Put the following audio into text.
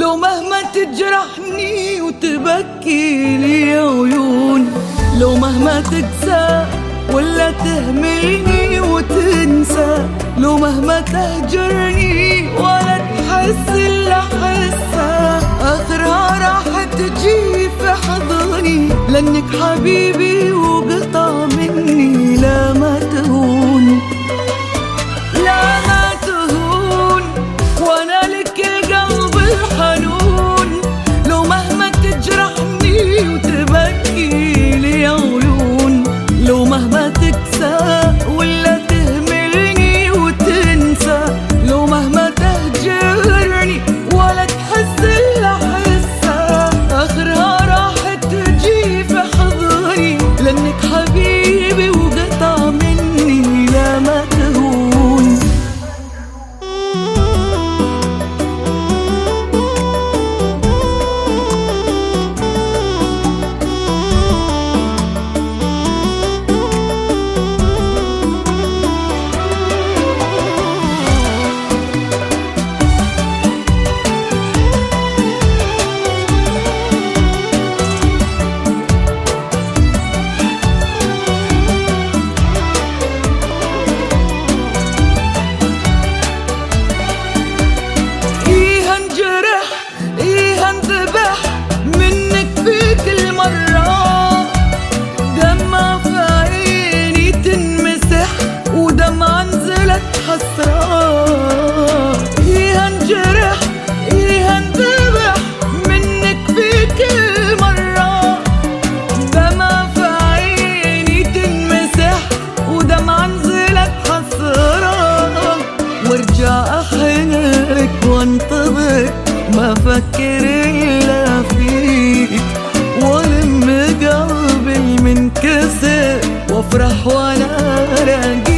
لو مهما تجرحني وتبكي لي عيون، لو مهما تقسى ولا تهملني وتنسى، لو مهما تهجرني ولا تحس اللي حسها، آخرها راح تجي في حضني، لأنك حبيبي وقطع مني. لا ما تهون، لا ما تهون، وانا لك القلب الحنون. لو مهما تجرحني وتبكي لي عيون، لو مهما تكسى ولا تهملني وتنسى، لو مهما تهجرني ولا تحس اللي حسها، آخرها راح تجي في حضني، لأنك حبيبي وقطع مني. لا ما تهون. إيه هنجرح إيه هنذبح منك في كل مرة، دمع في عيني تنمسح ودمع نزلت حسرة، وارجع أحنك وانتظر ما فكر إلا فيك، والم قلبي المنكسر وافرح وانا راجع.